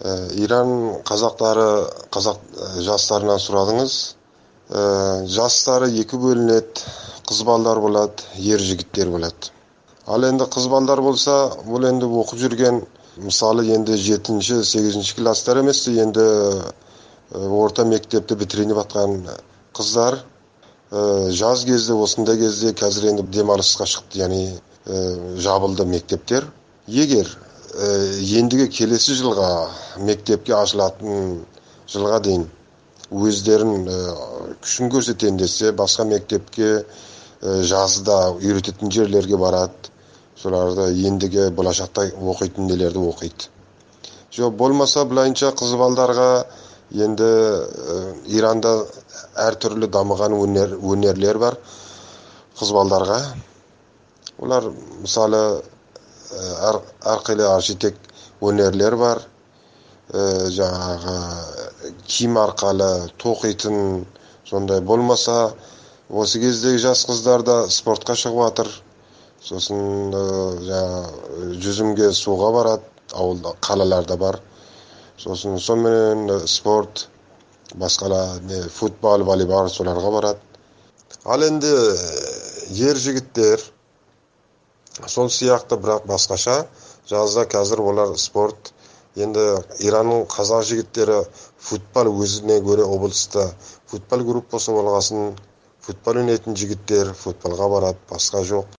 Иран қазақ жастарынан сұрадыңыз. Жастары екі бөлінеді. Қыз балдар болады, ер жігіттер болады. Ал енді қыз балдар болса, бұл енді оқып жүрген, мысалы енді 7-8 класстар емес, енді орта мектепті бітіріп жатқан қыздар жаз кезде, осындай кезде қазір енді демалысқа шықты, яғни жабылды мектептер. Егер ендігі келесі жылға, мектепке ашылатын жылға дейін өздерін күшін көрсетейін десе, басқа мектепке жазда үйрететін жерлерге барады. Соларды ендігі болашақта оқитын нелерді оқиды. Жоқ болмаса, былайынша қыз балдарға енді Иранда әртүрлі дамыған өнерлер бар қыз балдарға. Олар мысалы әрқилы архитект өнерлер бар. Жаңағы киім арқалы тоқитын, сондай болмаса, осы кездегі жас қыздар да спортқа шығып жатыр. Сосын жүзімге суға барады, ауылда, қалаларда бар. Сосын сонымен спорт, басқала футбол, волейбол соларға барады. Ал енді ер жігіттер сол сияқты, бірақ басқаша. Жазда қазір олар спорт. Енді Иранның қазақ жігіттері футбол, өзіне göre облыста футбол группасы болғасын, футбол ойнайтын жігіттер футболға барады, басқа жоқ.